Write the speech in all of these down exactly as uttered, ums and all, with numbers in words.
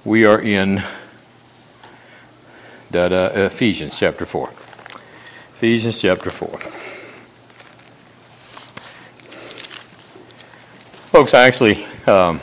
We are in that uh, Ephesians chapter four. Ephesians chapter four. Folks, I actually, um,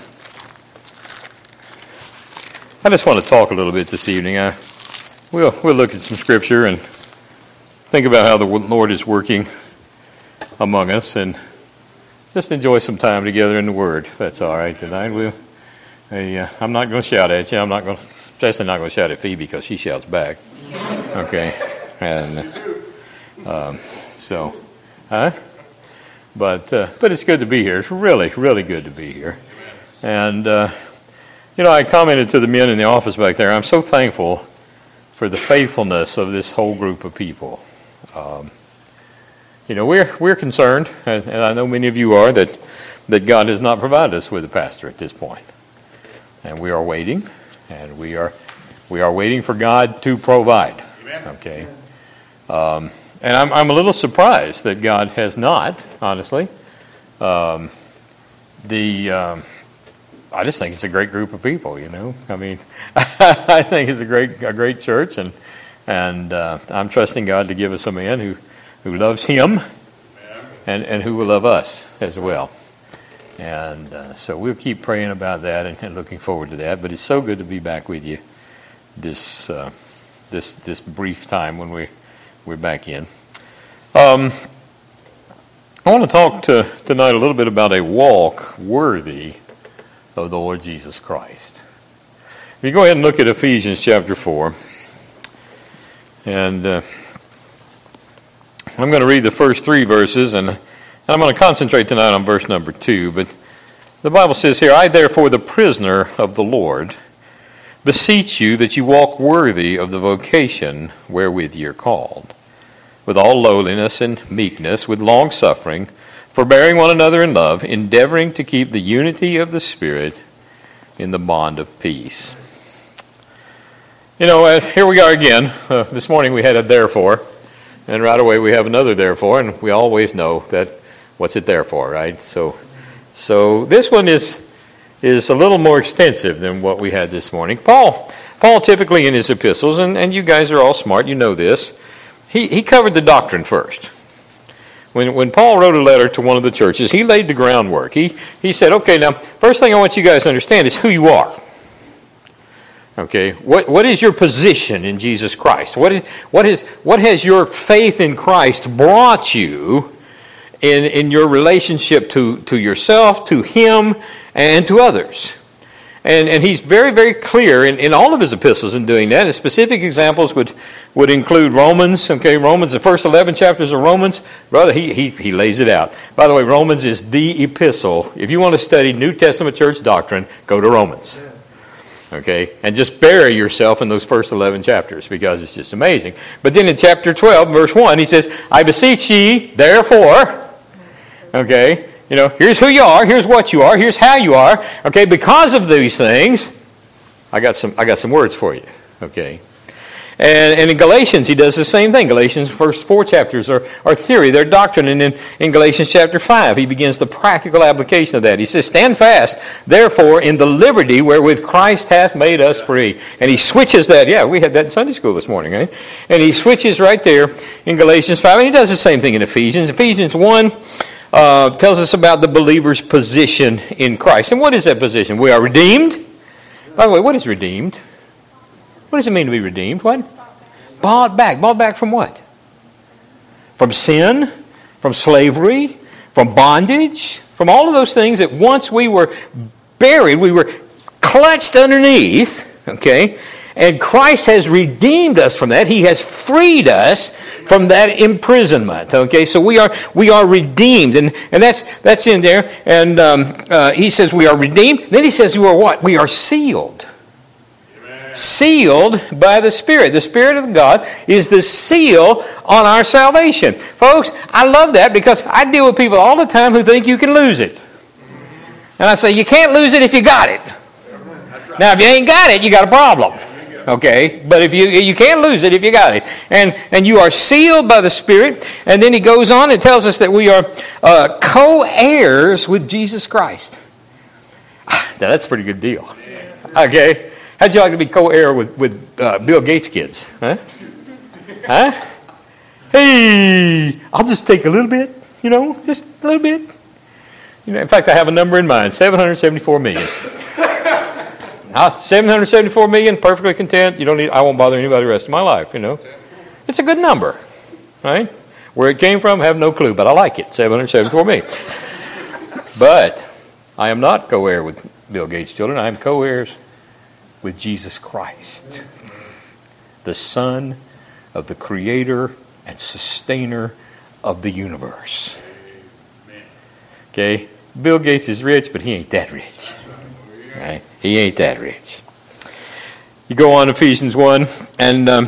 I just want to talk a little bit this evening. I, we'll, we'll look at some scripture and think about how the Lord is working among us and just enjoy some time together in the Word, if that's all right tonight. We'll, I, uh, I'm not going to shout at you. I'm not going to, especially not going to shout at Phoebe because she shouts back. Okay. And um, so, huh? But uh, but it's good to be here. It's really, really good to be here. And, uh, you know, I commented to the men in the office back there, I'm so thankful for the faithfulness of this whole group of people. Um, you know, we're we're concerned, and, and I know many of you are, that, that God has not provided us with a pastor at this point. And we are waiting, and we are we are waiting for God to provide. Amen. Okay. Um, and I'm I'm a little surprised that God has not, honestly. Um, the um, I just think it's a great group of people. You know, I mean, I think it's a great a great church, and and uh, I'm trusting God to give us a man who, who loves Him, and and who will love us as well. And uh, so we'll keep praying about that and, and looking forward to that. But it's so good to be back with you this uh, this this brief time when we we're back in. Um, I want to talk to, tonight a little bit about a walk worthy of the Lord Jesus Christ. If you go ahead and look at Ephesians chapter four, and uh, I'm going to read the first three verses, and I'm going to concentrate tonight on verse number two. But the Bible says here, I therefore, the prisoner of the Lord, beseech you that you walk worthy of the vocation wherewith ye are called, with all lowliness and meekness, with long suffering, forbearing one another in love, endeavoring to keep the unity of the Spirit in the bond of peace. You know, as here we are again. Uh, this morning we had a therefore, and right away we have another therefore, and we always know that what's it there for, right? So, so this one is is a little more extensive than what we had this morning. Paul, Paul typically in his epistles, and, and you guys are all smart, you know this. He he covered the doctrine first. When when Paul wrote a letter to one of the churches, he laid the groundwork. He he said, okay, now first thing I want you guys to understand is who you are. Okay, what what is your position in Jesus Christ? What is what is what has your faith in Christ brought you in in your relationship to, to yourself, to Him, and to others? And and he's very, very clear in, in all of his epistles in doing that. And specific examples would, would include Romans. Okay, Romans, the first eleven chapters of Romans, brother, he, he he lays it out. By the way, Romans is the epistle. If you want to study New Testament church doctrine, go to Romans. Okay, and just bury yourself in those first eleven chapters because it's just amazing. But then in chapter twelve, verse one, he says, I beseech ye, therefore, okay, you know, here's who you are, here's what you are, here's how you are. Okay, because of these things, I got some I got some words for you. Okay. And, and in Galatians, he does the same thing. Galatians' first four chapters are, are theory, they're doctrine. And in, in Galatians chapter five, he begins the practical application of that. He says, stand fast, therefore, in the liberty wherewith Christ hath made us free. And he switches that. Yeah, we had that in Sunday school this morning, right? And he switches right there in Galatians five. And he does the same thing in Ephesians. Ephesians one uh, tells us about the believer's position in Christ. And what is that position? We are redeemed. By the way, what is redeemed? What does it mean to be redeemed? What? Bought back. Bought back from what? From sin, from slavery, from bondage, from all of those things that once we were buried, we were clutched underneath, okay? And Christ has redeemed us from that. He has freed us from that imprisonment, okay? So we are we are redeemed, and, and that's that's in there. And um, uh, he says we are redeemed. Then he says we are what? We are sealed. Sealed by the Spirit. The Spirit of God is the seal on our salvation. Folks, I love that because I deal with people all the time who think you can lose it. And I say, you can't lose it if you got it. Now, if you ain't got it, you got a problem. Okay? But if you you can't lose it if you got it. And and you are sealed by the Spirit. And then he goes on and tells us that we are uh, co-heirs with Jesus Christ. Now, that's a pretty good deal. Okay? How'd you like to be co-heir with, with uh, Bill Gates' kids? Huh? Huh? Hey, I'll just take a little bit, you know, just a little bit. You know, in fact, I have a number in mind, seven hundred seventy-four million. seven hundred seventy-four million, perfectly content. You don't need, I won't bother anybody the rest of my life, you know. It's a good number, right? Where it came from, I have no clue, but I like it, seven hundred seventy-four million. But I am not co-heir with Bill Gates' children. I am co-heirs with Jesus Christ, the Son of the Creator and Sustainer of the universe. Okay? Bill Gates is rich, but he ain't that rich. Right? He ain't that rich. You go on Ephesians one, and um,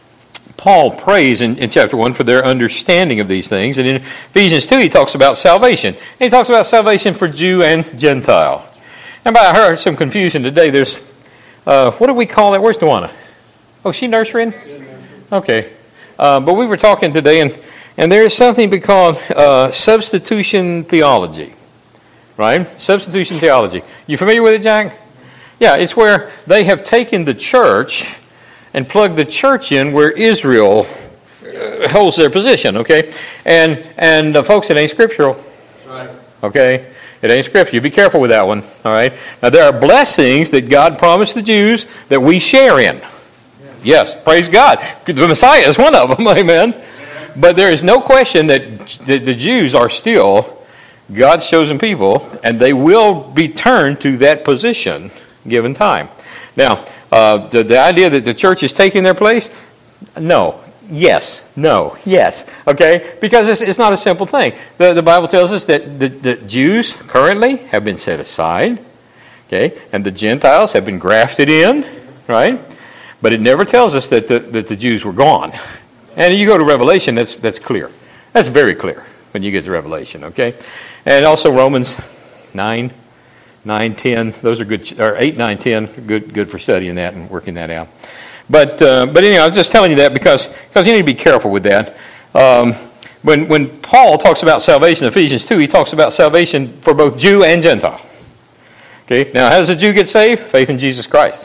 Paul prays in, in chapter one for their understanding of these things. And in Ephesians two, he talks about salvation. And he talks about salvation for Jew and Gentile. And I heard some confusion today. There's, uh, what do we call that? Where's Tawana? Oh, she nurturing? Okay. Uh, but we were talking today, and, and there is something called uh, substitution theology. Right? Substitution theology. You familiar with it, Jack? Yeah, it's where they have taken the church and plugged the church in where Israel uh, holds their position, okay? And, and uh, folks, it ain't scriptural. Right. Okay? It ain't scriptural. Be careful with that one, all right? Now, there are blessings that God promised the Jews that we share in. Yeah. Yes, praise God. The Messiah is one of them, amen? Yeah. But there is no question that the, the Jews are still God's chosen people, and they will be turned to that position given time. Now, uh, the, the idea that the church is taking their place, no, yes, no, yes, okay? Because it's, it's not a simple thing. The, the Bible tells us that the, the Jews currently have been set aside, okay? And the Gentiles have been grafted in, right? But it never tells us that the, that the Jews were gone. And you go to Revelation, that's that's clear. That's very clear when you get to Revelation, okay? And also Romans nine, nine, ten, those are good, or eight, nine, ten, good good for studying that and working that out. But uh, but anyway, I was just telling you that because because you need to be careful with that. Um, when when Paul talks about salvation in Ephesians two, he talks about salvation for both Jew and Gentile. Okay, now how does a Jew get saved? Faith in Jesus Christ.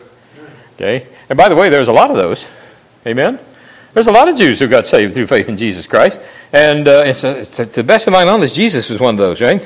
Okay, and by the way, there's a lot of those. Amen? There's a lot of Jews who got saved through faith in Jesus Christ. And uh, it's, uh, to the best of my knowledge, Jesus was one of those, right?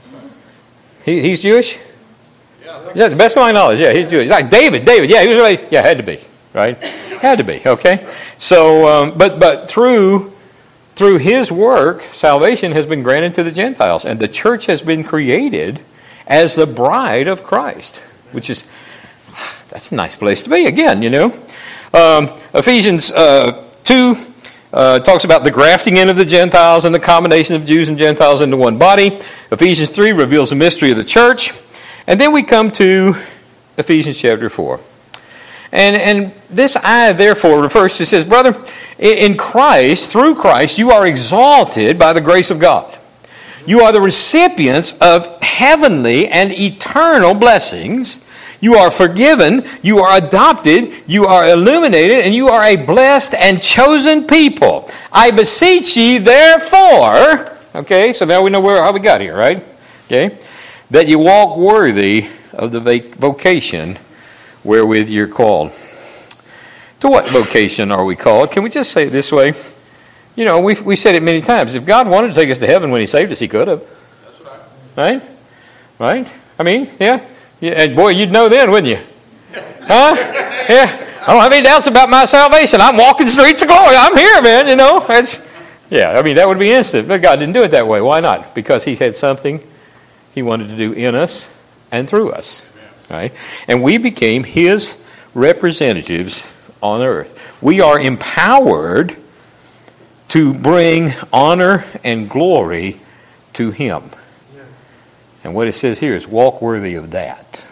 He, he's Jewish? Yeah, yeah, to the best of my knowledge, yeah, he's Jewish. Like David, David, yeah, he was really, yeah, had to be, right? Had to be, okay? So, um, but but through through his work, salvation has been granted to the Gentiles. And the church has been created as the bride of Christ, which is, that's a nice place to be, again, you know. Um, Ephesians uh, two uh, talks about the grafting in of the Gentiles and the combination of Jews and Gentiles into one body. Ephesians three reveals the mystery of the church. And then we come to Ephesians chapter four. And, and this I, therefore, refers to, it says, brother, in Christ, through Christ, you are exalted by the grace of God. You are the recipients of heavenly and eternal blessings. You are forgiven, you are adopted, you are illuminated, and you are a blessed and chosen people. I beseech ye, therefore, okay, so now we know where how we got here, right? Okay, that you walk worthy of the vocation wherewith you're called. To what vocation are we called? Can we just say it this way? You know, we've, we said it many times. If God wanted to take us to heaven when He saved us, He could have. That's right. Right? Right? I mean, yeah. Yeah, and boy, you'd know then, wouldn't you? Huh? Yeah. I don't have any doubts about my salvation. I'm walking the streets of glory. I'm here, man, you know. That's, yeah, I mean, that would be instant. But God didn't do it that way. Why not? Because He had something He wanted to do in us and through us. Right? And we became His representatives on earth. We are empowered to bring honor and glory to Him. And what it says here is walk worthy of that.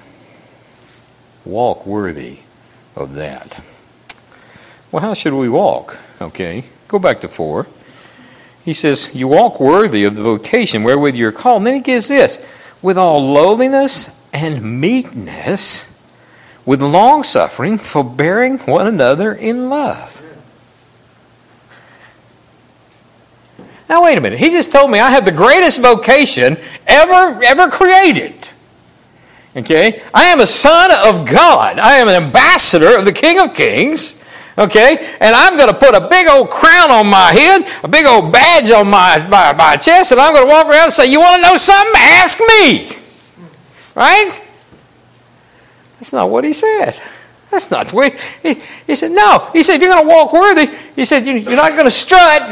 Walk worthy of that. Well, how should we walk? Okay, go back to four. He says, you walk worthy of the vocation wherewith you're called. And then he gives this, with all lowliness and meekness, with long-suffering, forbearing one another in love. Now, wait a minute. He just told me I have the greatest vocation ever, ever created. Okay? I am a son of God. I am an ambassador of the King of Kings. Okay? And I'm going to put a big old crown on my head, a big old badge on my, my, my chest, and I'm going to walk around and say, you want to know something? Ask me. Right? That's not what he said. That's not the way. He, he said, no. He said, if you're going to walk worthy, he said, you, you're not going to strut.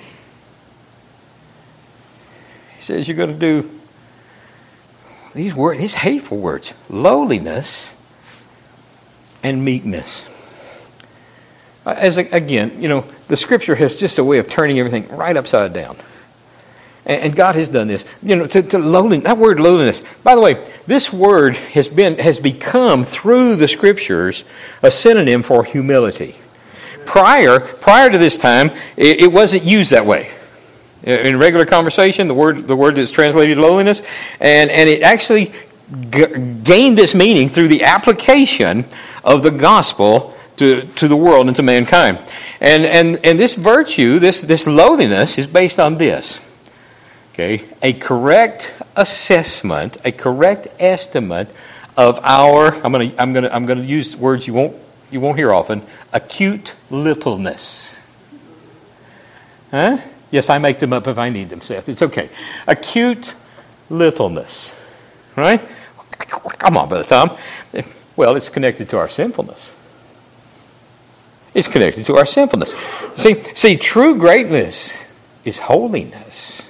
He says, you're going to do these words, these hateful words, lowliness and meekness. As a, again, you know, the Scripture has just a way of turning everything right upside down. And God has done this. You know, to, to lowliness, that word lowliness. By the way, this word has been has become through the Scriptures a synonym for humility. Prior, prior to this time, it, it wasn't used that way. In regular conversation, the word the word is translated lowliness, and, and it actually g- gained this meaning through the application of the gospel to, to the world and to mankind. And and and this virtue, this this lowliness, is based on this. Okay, a correct assessment, a correct estimate of our. I'm gonna I'm gonna I'm gonna use words you won't you won't hear often. Acute littleness. Huh? Yes, I make them up if I need them, Seth. It's okay. Acute littleness. Right? Come on, Brother Tom. Well, it's connected to our sinfulness. It's connected to our sinfulness. See, see, true greatness is holiness.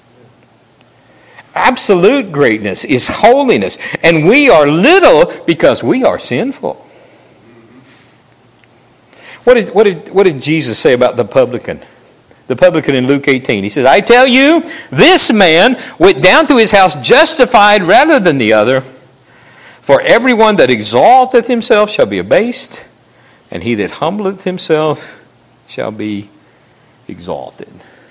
Absolute greatness is holiness. And we are little because we are sinful. What did, what did, what did Jesus say about the publican? The publican in Luke eighteen. He says, I tell you, this man went down to his house justified rather than the other. For everyone that exalteth himself shall be abased, and he that humbleth himself shall be exalted.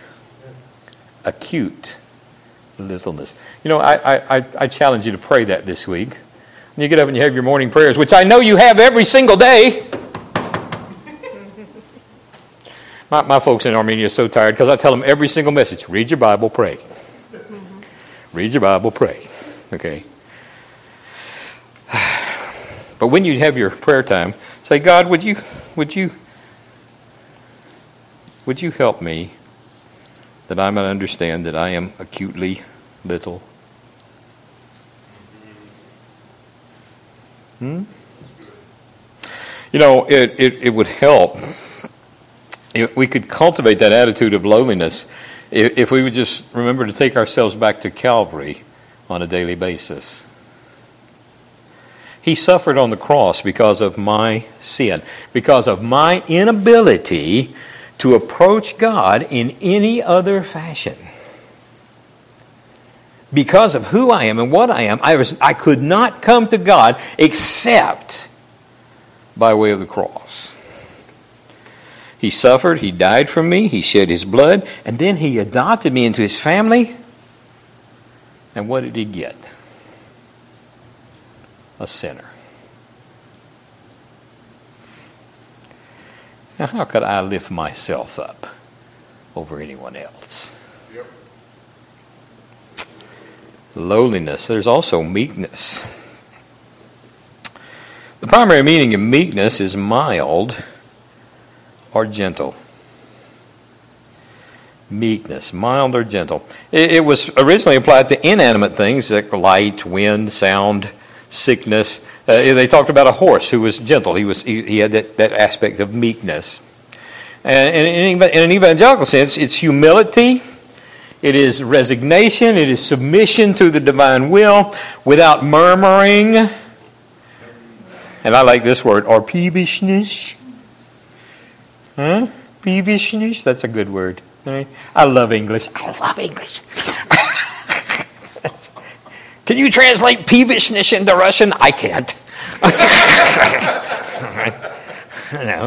Acute littleness. You know, I, I, I challenge you to pray that this week. When you get up and you have your morning prayers, which I know you have every single day. My, my folks in Armenia are so tired because I tell them every single message, read your Bible, pray. Read your Bible, pray. Okay? But when you have your prayer time, say, God, would you, would you, would you help me that I might understand that I am acutely little? Hmm? You know, it, it, it would help if we could cultivate that attitude of lowliness if, if we would just remember to take ourselves back to Calvary on a daily basis. He suffered on the cross because of my sin, because of my inability to approach God in any other fashion. Because of who I am and what I am, I was I could not come to God except by way of the cross. He suffered, he died for me, he shed his blood, and then he adopted me into his family. And what did he get? A sinner. Now, how could I lift myself up over anyone else? Yep. Lowliness. There's also meekness. The primary meaning of meekness is mild or gentle. Meekness, mild or gentle. It, it was originally applied to inanimate things like light, wind, sound, sickness. Uh, they talked about a horse who was gentle. He was he, he had that, that aspect of meekness. And, and in, in an evangelical sense, it's humility, it is resignation, it is submission to the divine will without murmuring. And I like this word, or peevishness. Huh? Peevishness? That's a good word. Right? I love English. I love English. Can you translate peevishness into Russian? I can't. No.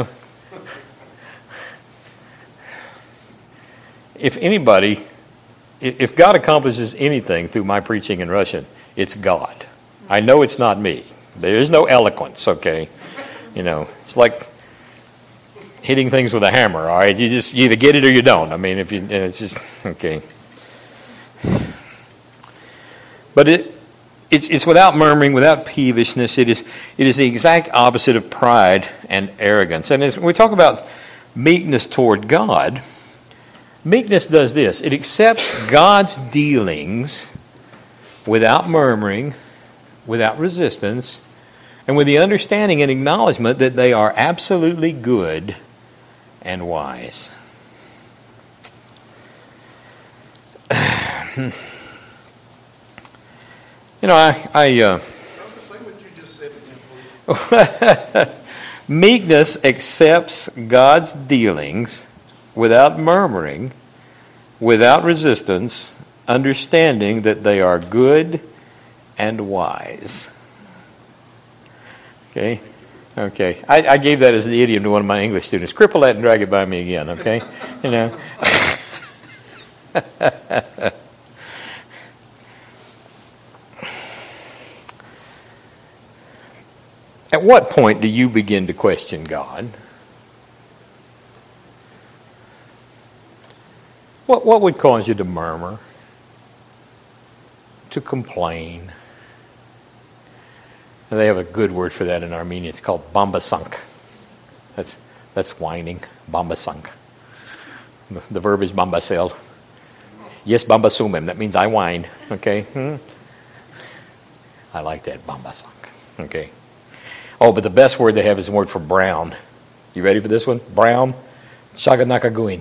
If anybody, if God accomplishes anything through my preaching in Russian, it's God. I know it's not me. There is no eloquence, okay? You know, it's like hitting things with a hammer, all right? You just you either get it or you don't. I mean, if you, it's just, okay. But it, it's, it's without murmuring, without peevishness. It is, it is the exact opposite of pride and arrogance. And as we talk about meekness toward God, meekness does this. It accepts God's dealings without murmuring, without resistance, and with the understanding and acknowledgement that they are absolutely good and wise. You know, I... I uh, meekness accepts God's dealings without murmuring, without resistance, understanding that they are good and wise. Okay? Okay. I, I gave that as the idiom to one of my English students. Cripple that and drag it by me again, okay? You know. At what point do you begin to question God? What, what would cause you to murmur? To complain? And they have a good word for that in Armenia. It's called bombasunk. That's, that's whining. Bombasunk. The, the verb is bombasel. Yes, bombasumim. That means I whine. Okay? Hmm? I like that. Bombasunk. Okay? Oh, but the best word they have is the word for brown. You ready for this one? Brown. Shaganakaguin.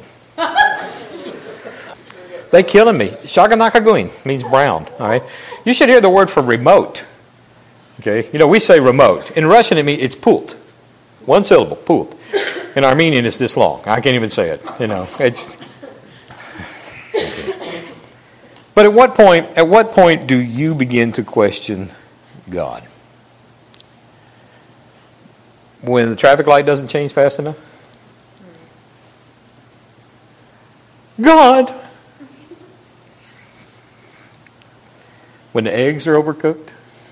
They killing me. Shaganakaguin means brown. All right. You should hear the word for remote. Okay. You know, we say remote. In Russian, it means it's pult. One syllable, pult. In Armenian, it's this long. I can't even say it. You know, it's. Okay. But at what point? At what point do you begin to question God? When the traffic light doesn't change fast enough? God! When the eggs are overcooked?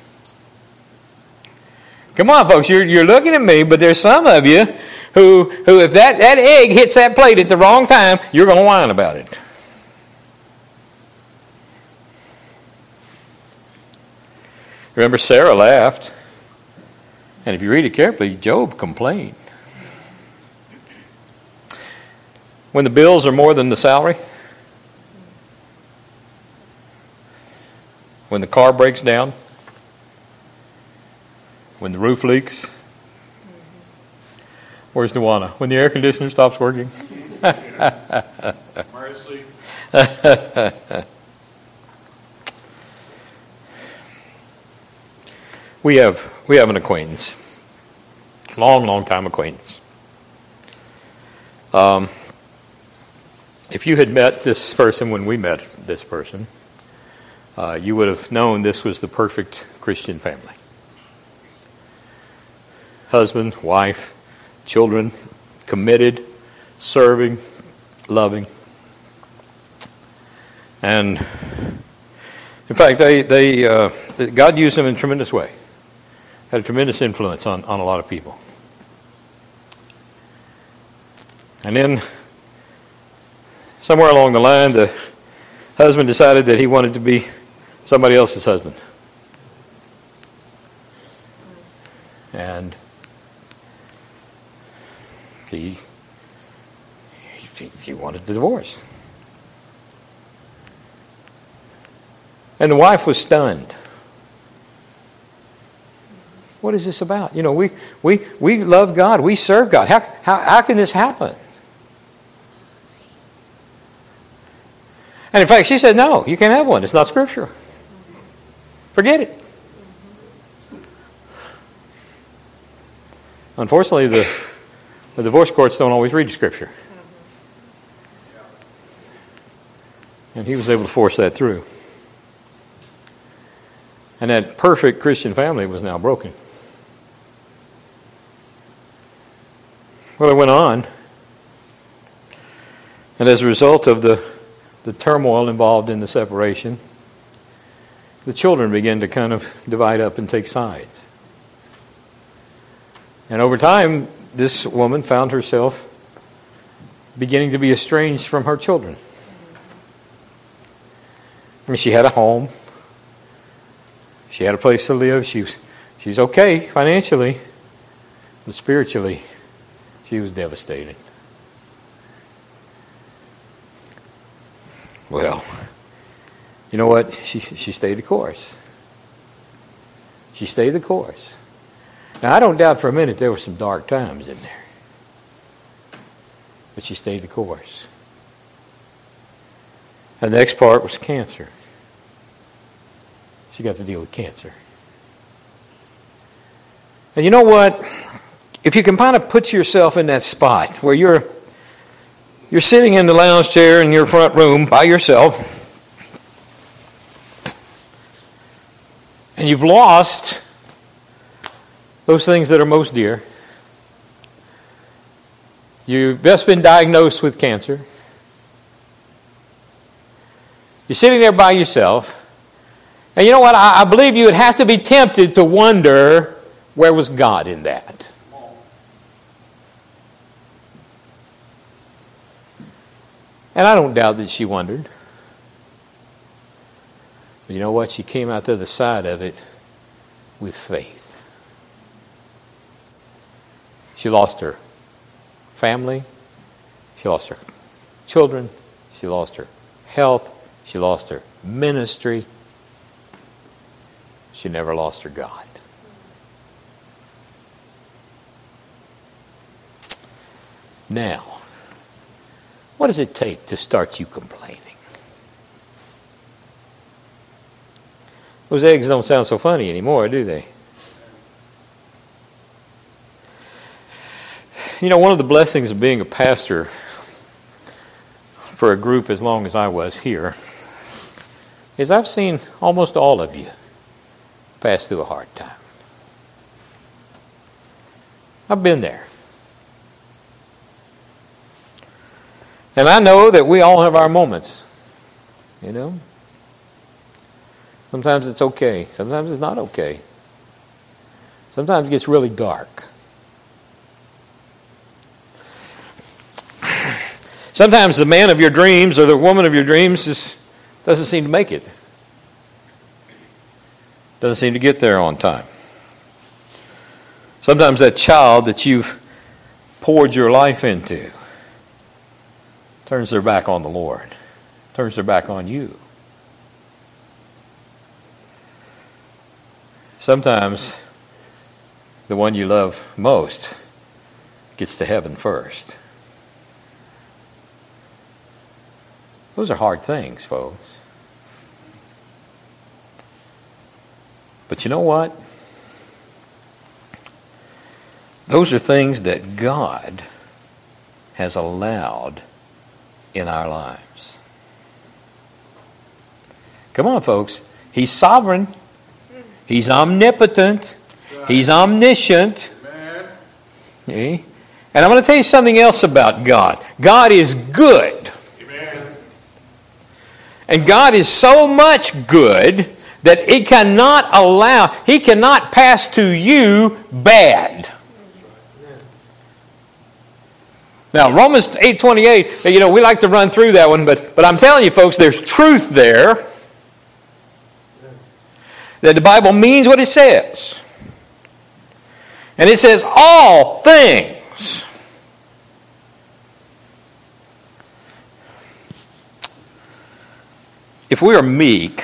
Come on, folks, you're, you're looking at me, but there's some of you who, who if that, that egg hits that plate at the wrong time, you're going to whine about it. Remember, Sarah laughed. And if you read it carefully, Job complained. When the bills are more than the salary, when the car breaks down, when the roof leaks, where's Dewana? When the air conditioner stops working. Mercy. We have we have an acquaintance, long, long time acquaintance. Um, if you had met this person when we met this person, uh, you would have known this was the perfect Christian family. Husband, wife, children, committed, serving, loving. And in fact, they, they uh, God used them in a tremendous way. Had a tremendous influence on, on a lot of people. And then, somewhere along the line, the husband decided that he wanted to be somebody else's husband. And he, he, he wanted the divorce. And the wife was stunned. What is this about? You know, we we we love God. We serve God. How how how can this happen? And in fact, she said, no, you can't have one. It's not scriptural. Forget it. Unfortunately, the, the divorce courts don't always read scripture. And he was able to force that through. And that perfect Christian family was now broken. Well, it went on. And as a result of the, the turmoil involved in the separation, the children began to kind of divide up and take sides. And over time, this woman found herself beginning to be estranged from her children. I mean, she had a home. She had a place to live. She was, she was okay financially. But spiritually, she was devastated. Well, you know what? She, she stayed the course. She stayed the course. Now, I don't doubt for a minute there were some dark times in there. But she stayed the course. And the next part was cancer. She got to deal with cancer. And you know what? If you can kind of put yourself in that spot where you're you're sitting in the lounge chair in your front room by yourself, and you've lost those things that are most dear. You've just been diagnosed with cancer. You're sitting there by yourself. And you know what? I, I believe you would have to be tempted to wonder, where was God in that? And I don't doubt that she wondered. But you know what? She came out the other side of it with faith. She lost her family. She lost her children. She lost her health. She lost her ministry. She never lost her God. Now, what does it take to start you complaining? Those eggs don't sound so funny anymore, do they? You know, one of the blessings of being a pastor for a group as long as I was here is I've seen almost all of you pass through a hard time. I've been there. And I know that we all have our moments, you know. Sometimes it's okay. Sometimes it's not okay. Sometimes it gets really dark. Sometimes the man of your dreams or the woman of your dreams just doesn't seem to make it. Doesn't seem to get there on time. Sometimes that child that you've poured your life into turns their back on the Lord, turns their back on you. Sometimes the one you love most gets to heaven first. Those are hard things, folks. But you know what? Those are things that God has allowed in our lives. Come on, folks. He's sovereign. He's omnipotent. He's omniscient. Okay? And I'm going to tell you something else about God. God is good. And God is so much good that it cannot allow, He cannot pass to you bad. Now, Romans eight twenty-eight, you know, we like to run through that one, but, but I'm telling you, folks, there's truth there. That the Bible means what it says. And it says all things. If we are meek,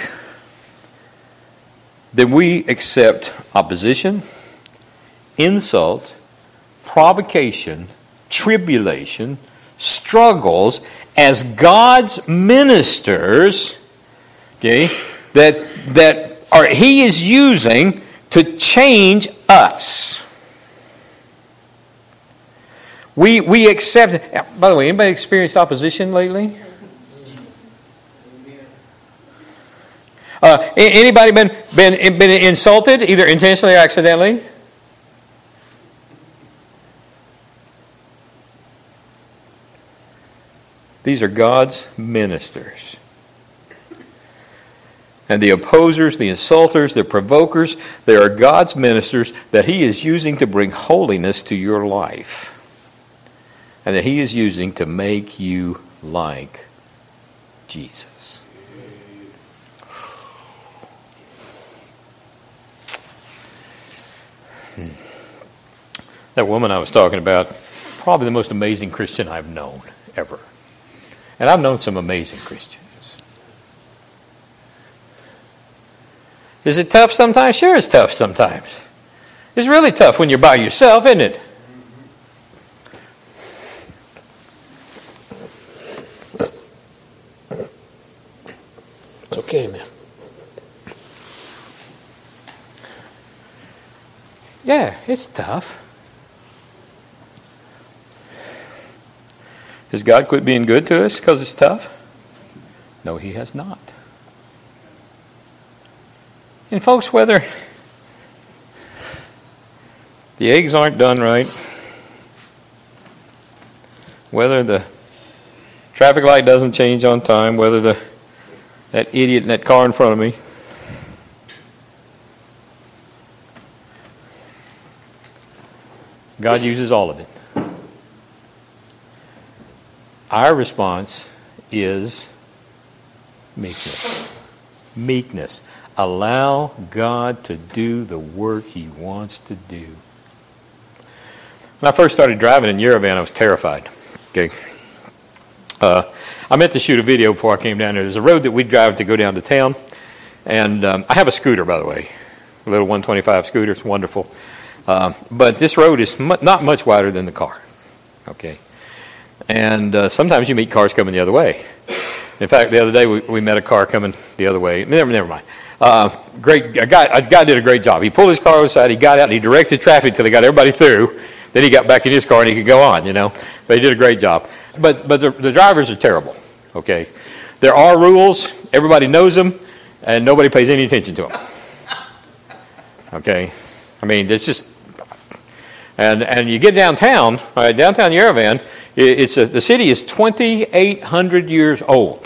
then we accept opposition, insult, provocation, tribulation, struggles as God's ministers, okay, that that are He is using to change us. We we accept. By the way, anybody experienced opposition lately? Uh, anybody been been been insulted, either intentionally or accidentally? These are God's ministers. And the opposers, the insulters, the provokers, they are God's ministers that He is using to bring holiness to your life. And that He is using to make you like Jesus. That woman I was talking about, probably the most amazing Christian I've known ever. And I've known some amazing Christians. Is it tough sometimes? Sure, it's tough sometimes. It's really tough when you're by yourself, isn't it? It's okay, man. Yeah, it's tough. Has God quit being good to us because it's tough? No, He has not. And folks, whether the eggs aren't done right, whether the traffic light doesn't change on time, whether the that idiot in that car in front of me, God uses all of it. Our response is meekness. Meekness. Allow God to do the work He wants to do. When I first started driving in Yerevan, I was terrified. Okay. Uh, I meant to shoot a video before I came down there. There's a road that we drive to go down to town. And um, I have a scooter, by the way. A little one twenty-five scooter. It's wonderful. Uh, but this road is mu- not much wider than the car. Okay. And uh, sometimes you meet cars coming the other way. In fact, the other day we, we met a car coming the other way. Never, never mind. Uh, great, a guy, a guy did a great job. He pulled his car aside, he got out, and he directed traffic till he got everybody through. Then he got back in his car and he could go on, you know. But he did a great job. But but the, the drivers are terrible, okay. There are rules, everybody knows them, and nobody pays any attention to them. Okay. I mean, it's just, and and you get downtown, all right, downtown Yerevan, it's a, the city is twenty-eight hundred years old.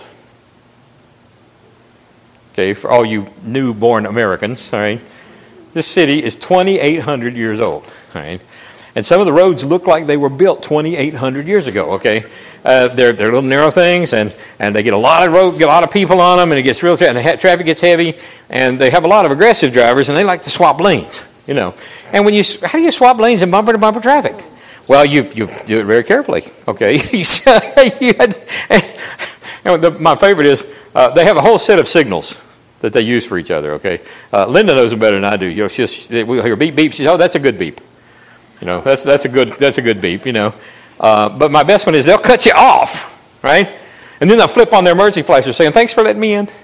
Okay, for all you newborn Americans, all right, this city is twenty-eight hundred years old, all right, and some of the roads look like they were built twenty-eight hundred years ago. Okay, uh, they're they're little narrow things, and, and they get a lot of road, get a lot of people on them, and it gets real, and the ha- traffic gets heavy, and they have a lot of aggressive drivers, and they like to swap lanes, you know. And when you, how do you swap lanes in bumper to bumper traffic? Well, you you do it very carefully. Okay, you had, and the, my favorite is uh, they have a whole set of signals that they use for each other. Okay, uh, Linda knows them better than I do. You know, she'll, she, we'll hear beep beep. She says, "Oh, that's a good beep." You know, that's that's a good that's a good beep. You know, uh, but my best one is they'll cut you off, right? And then they'll flip on their emergency flasher saying, "Thanks for letting me in."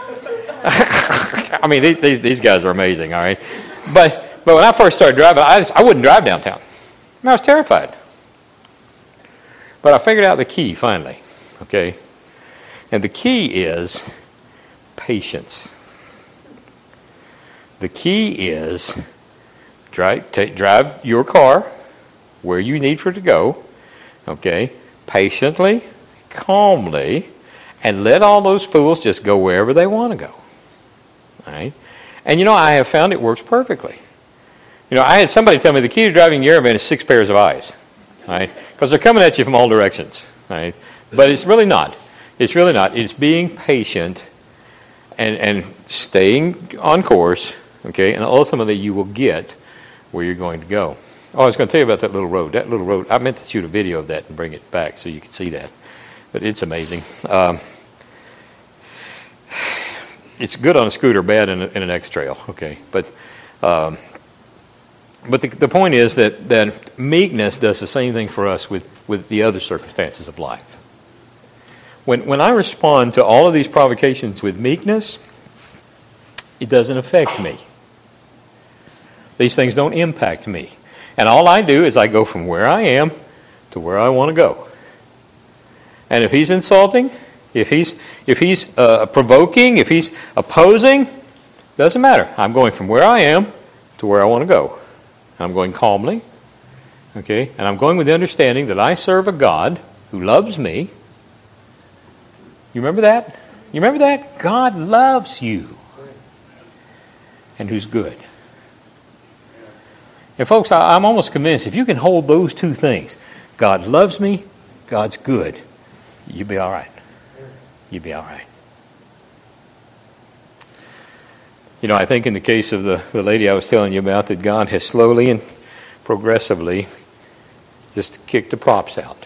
I mean, these, these guys are amazing. All right, but but when I first started driving, I just, I wouldn't drive downtown. I was terrified. But I figured out the key finally. Okay, and the key is patience. The key is drive, take, drive your car where you need for it to go, okay, patiently, calmly, and let all those fools just go wherever they want to go. All right? And you know, I have found it works perfectly. You know, I had somebody tell me the key to driving Yerevan is six pairs of eyes, all right? Because they're coming at you from all directions, all right? But it's really not. It's really not. It's being patient and, and staying on course, okay? And ultimately you will get where you're going to go. Oh, I was going to tell you about that little road. That little road, I meant to shoot a video of that and bring it back so you could see that. But it's amazing. Um, it's good on a scooter, bad in, a, in an X-Trail, okay? But um, but the, the point is that, that meekness does the same thing for us with, with the other circumstances of life. When when I respond to all of these provocations with meekness, it doesn't affect me. These things don't impact me. And all I do is I go from where I am to where I want to go. And if he's insulting, if he's if he's uh, provoking, if he's opposing, doesn't matter. I'm going from where I am to where I want to go. I'm going calmly, okay? And I'm going with the understanding that I serve a God who loves me. You remember that? You remember that? God loves you. And who's good. And folks, I, I'm almost convinced if you can hold those two things, God loves me, God's good, you'll be all right. You'll be all right. You know, I think in the case of the, the lady I was telling you about, that God has slowly and progressively just kicked the props out.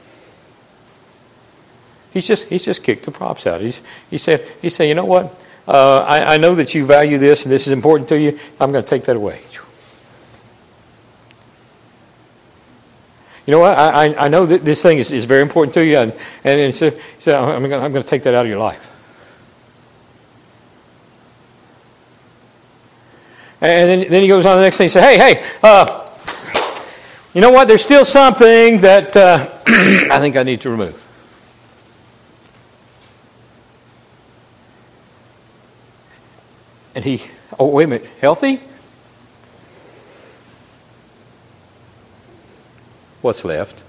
He's just he's just kicked the props out. He's he said he said, you know what? Uh, I, I know that you value this and this is important to you. I'm going to take that away. You know what? I I, I know that this thing is, is very important to you, and and he said, he said I'm going I'm going to take that out of your life. And then, then he goes on to the next thing. He said, hey hey, uh, you know what? There's still something that uh, I think I need to remove. And he, oh, wait a minute, healthy? What's left?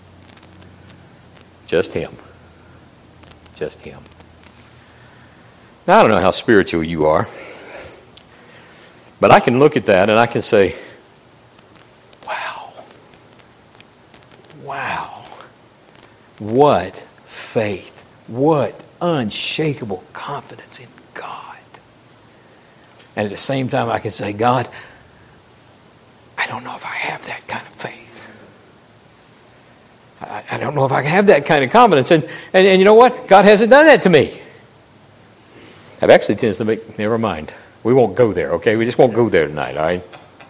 Just him. Just him. Now, I don't know how spiritual you are, but I can look at that and I can say, wow. Wow. What faith. What unshakable confidence in God. And at the same time, I can say, God, I don't know if I have that kind of faith. I, I don't know if I have that kind of confidence. And, and, and you know what? God hasn't done that to me. That actually tends to make, never mind. We won't go there, okay? We just won't go there tonight, all right?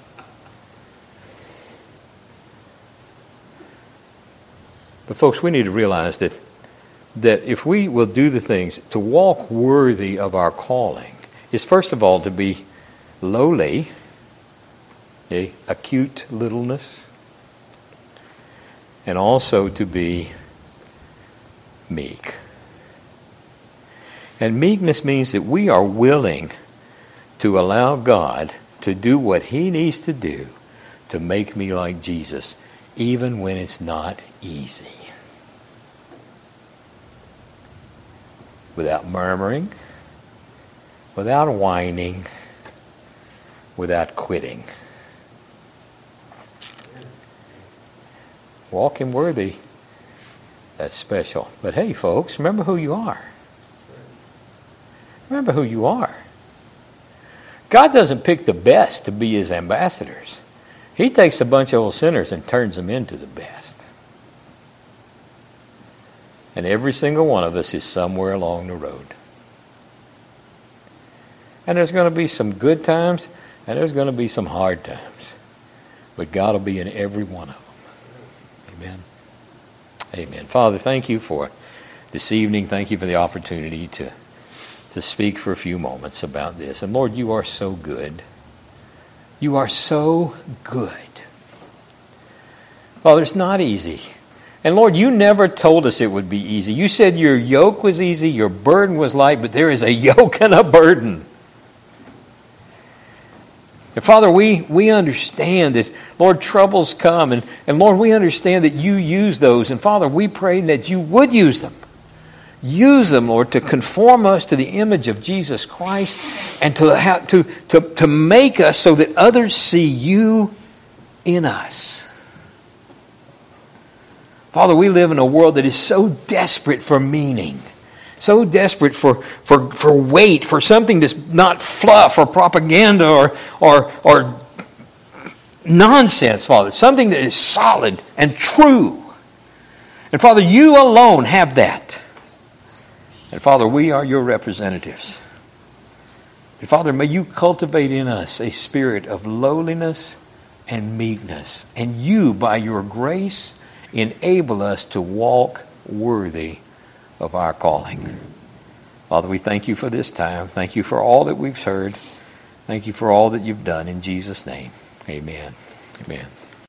But folks, we need to realize that, that if we will do the things to walk worthy of our calling, is first of all to be lowly, a acute littleness, and also to be meek. And meekness means that we are willing to allow God to do what He needs to do to make me like Jesus, even when it's not easy. Without murmuring, without whining, without quitting. Walking worthy, that's special. But hey, folks, remember who you are. Remember who you are. God doesn't pick the best to be His ambassadors. He takes a bunch of old sinners and turns them into the best. And every single one of us is somewhere along the road. And there's going to be some good times, and there's going to be some hard times. But God will be in every one of them. Amen. Amen. Father, thank you for this evening. Thank you for the opportunity to, to speak for a few moments about this. And Lord, you are so good. You are so good. Father, it's not easy. And Lord, you never told us it would be easy. You said your yoke was easy, your burden was light, but there is a yoke and a burden. And Father, we, we understand that, Lord, troubles come. And, and Lord, we understand that you use those. And Father, we pray that you would use them. Use them, Lord, to conform us to the image of Jesus Christ and to, have, to, to, to make us so that others see you in us. Father, we live in a world that is so desperate for meaning. So desperate for, for, for weight, for something that's not fluff or propaganda or, or, or nonsense, Father. Something that is solid and true. And Father, you alone have that. And Father, we are your representatives. And Father, may you cultivate in us a spirit of lowliness and meekness. And you, by your grace, enable us to walk worthy of our calling. Father, we thank you for this time. Thank you for all that we've heard. Thank you for all that you've done. In Jesus' name, amen. Amen.